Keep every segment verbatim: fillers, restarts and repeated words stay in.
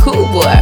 kubwa.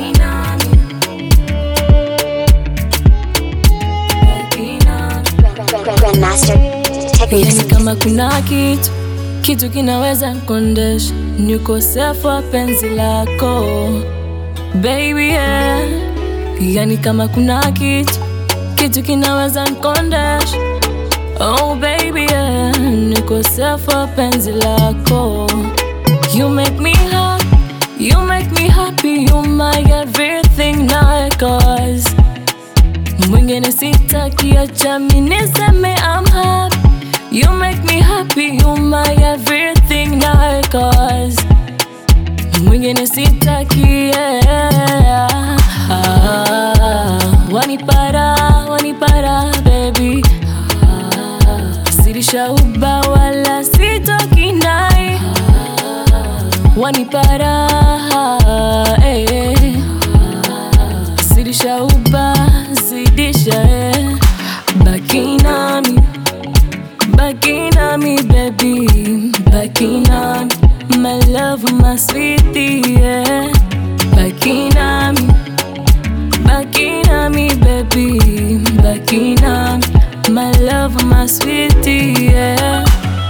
Grandmaster Techniques. Yani kama kuna kitu kitu kinaweza kondesha, niko safe wa penzi lako baby yeah. Yani kama kuna kitu kitu kinaweza kondesha, oh baby yeah, niko safe wa penzi lako. You make me happy, you make me happy, you my everything now, cause mwingine sitaki, acha mimi niseme I'm happy. You make me happy, you my everything now, cause mwingine sitaki, yeah. Ah, wanipara, wanipara baby, ah, sirisha uba wala sitoki nai, wanipara, eh, sirisha uba zidisha, eh. Baki nami, baki nami baby, baki nami, my love, my sweetie, yeah. Baki nami, baki nami baby, baki nami, my love, my sweetie, yeah.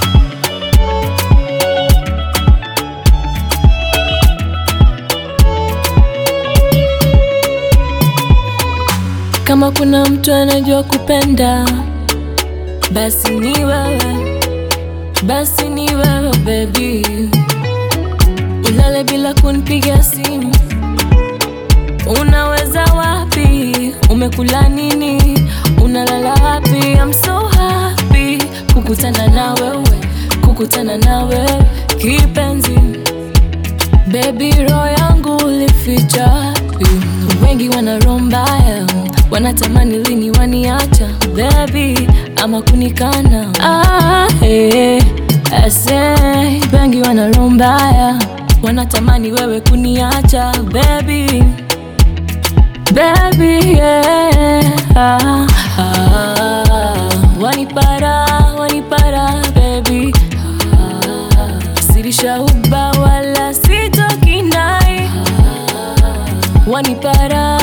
Kama kuna mtu anajua kupenda, basi ni wewe, basi ni wewe baby. Ulale bila kunipigia simu, unaweza wapi? Umekula nini? Unalala wapi? I'm so happy kukutana na wewe, kukutana na wewe kipenzi. Baby roho yangu ulificha wapi? Wengi wana roho mbaya, wanatamani lini waniacha baby, ama kunikana. Ah, hey, I say, wengi wana roho mbaya, wanatamani wewe kuniacha baby, baby yeah. Ah, ah, wanipara, wanipara baby, ah, sirisha uba wala sitoki nai, wanipara,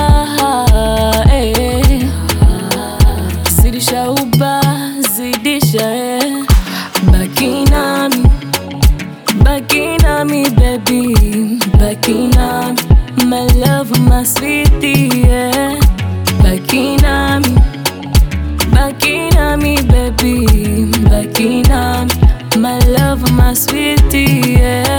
eh, sirisha uba zidisha, eh. Baki nami, baki nami baby, baki nami, my love, my sweetie, yeah. Baki nami, baki nami baby, baki nami, my love, my sweetie, yeah.